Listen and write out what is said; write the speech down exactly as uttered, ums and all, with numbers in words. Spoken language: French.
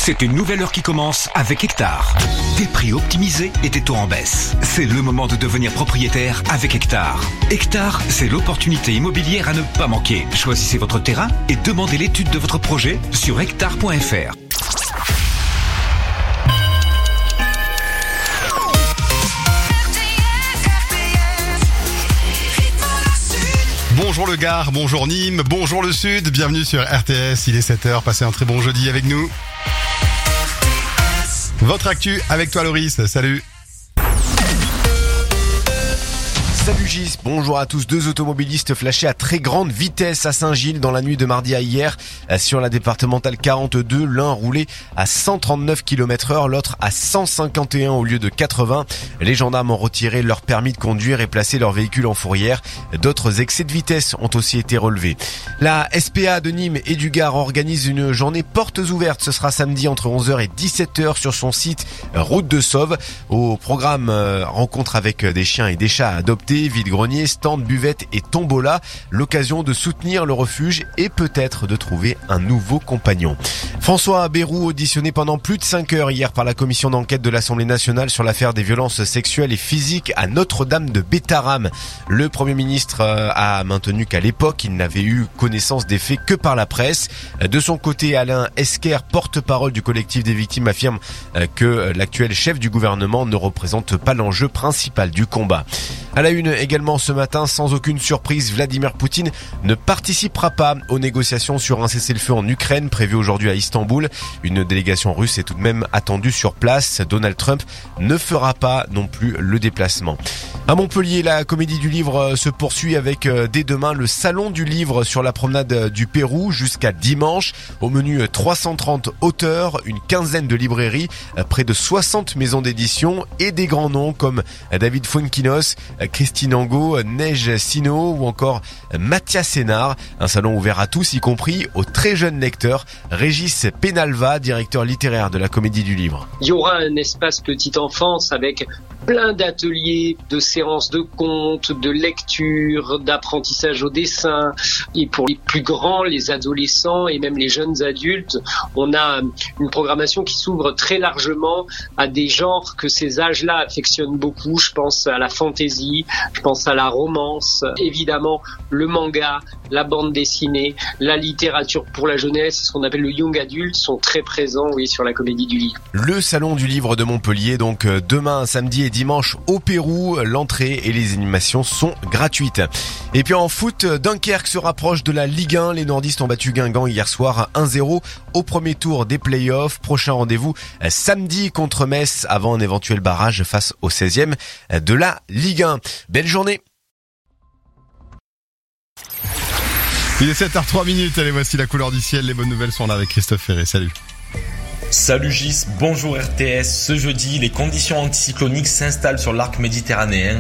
C'est une nouvelle heure qui commence avec Hectare. Des prix optimisés et des taux en baisse. C'est le moment de devenir propriétaire avec Hectare. Hectare, c'est l'opportunité immobilière à ne pas manquer. Choisissez votre terrain et demandez l'étude de votre projet sur hectare point f r. Bonjour le Gard, bonjour Nîmes, bonjour le Sud, bienvenue sur R T S, il est sept heures, passez un très bon jeudi avec nous. Votre actu avec toi Loris, salut. Salut Gis, bonjour à tous. Deux automobilistes flashés à très grande vitesse à Saint-Gilles dans la nuit de mardi à hier. Sur la départementale quarante-deux, l'un roulait à cent trente-neuf kilomètres heure, l'autre à cent cinquante et un au lieu de quatre-vingts. Les gendarmes ont retiré leur permis de conduire et placé leur véhicule en fourrière. D'autres excès de vitesse ont aussi été relevés. La S P A de Nîmes et du Gard organise une journée portes ouvertes. Ce sera samedi entre onze heures et dix-sept heures sur son site Route de Sauve. Au programme, euh, rencontre avec des chiens et des chats adoptés, vide-grenier, stand, buvette et tombola, l'occasion de soutenir le refuge et peut-être de trouver un nouveau compagnon. François Bayrou, auditionné pendant plus de cinq heures hier par la commission d'enquête de l'Assemblée nationale sur l'affaire des violences sexuelles et physiques à Notre-Dame de Bétarame. Le Premier ministre a maintenu qu'à l'époque, il n'avait eu connaissance des faits que par la presse. De son côté, Alain Esquer, porte-parole du collectif des victimes, affirme que l'actuel chef du gouvernement ne représente pas l'enjeu principal du combat. À la une également ce matin, sans aucune surprise, Vladimir Poutine ne participera pas aux négociations sur un cessez-le-feu en Ukraine prévu aujourd'hui à Istanbul. Une délégation russe est tout de même attendue sur place. Donald Trump ne fera pas non plus le déplacement. À Montpellier, la comédie du livre se poursuit avec dès demain le salon du livre sur la promenade du Pérou jusqu'à dimanche. Au menu trois cent trente auteurs, une quinzaine de librairies, près de soixante maisons d'édition et des grands noms comme David Fuenquinos, Christine Angot, Neige Sino ou encore Mathias Sénard. Un salon ouvert à tous, y compris aux très jeunes lecteurs. Régis Penalva, directeur littéraire de la Comédie du Livre. Il y aura un espace petite enfance avec plein d'ateliers, de séances de contes, de lecture, d'apprentissage au dessin. Et pour les plus grands, les adolescents et même les jeunes adultes, on a une programmation qui s'ouvre très largement à des genres que ces âges-là affectionnent beaucoup. Je pense à la fantaisie, je pense à la romance, évidemment le manga, la bande dessinée, la littérature pour la jeunesse, ce qu'on appelle le young adult, sont très présents, oui, sur la Comédie du Livre. Le salon du livre de Montpellier, donc demain, samedi et dimanche au Pérou, l'entrée et les animations sont gratuites. Et puis en foot, Dunkerque se rapproche de la Ligue un. Les nordistes ont battu Guingamp hier soir un zéro au premier tour des playoffs. Prochain rendez-vous samedi contre Metz avant un éventuel barrage face au seizième de la Ligue un. Belle journée. Il est sept heures trois minutes, allez, voici la couleur du ciel. Les bonnes nouvelles sont là avec Christophe Ferré, salut. Salut Gis, bonjour R T S. Ce jeudi, les conditions anticycloniques s'installent sur l'arc méditerranéen